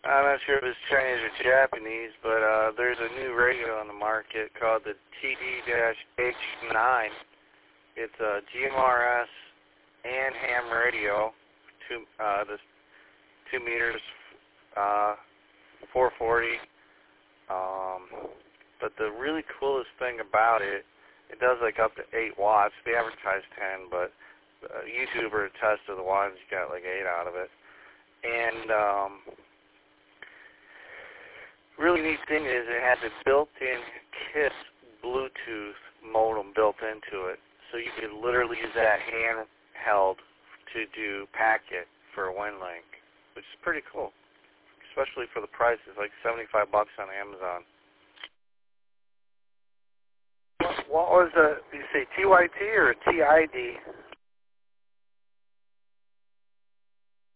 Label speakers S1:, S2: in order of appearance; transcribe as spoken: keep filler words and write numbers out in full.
S1: I'm not sure if it's Chinese or Japanese, but uh, there's a new radio on the market called the T D H nine. It's a G M R S and ham radio, two, uh, this two meters, uh, four forty. Um, but the really coolest thing about it, it does like up to eight watts. They advertise ten, but a YouTuber tested the wattage, got like eight out of it. And um, really neat thing is it has a built-in KISS Bluetooth modem built into it. So you could literally use that handheld to do packet for a WinLink, which is pretty cool, especially for the price. It's like seventy-five bucks on Amazon.
S2: What was the, did you say T Y T or T I D?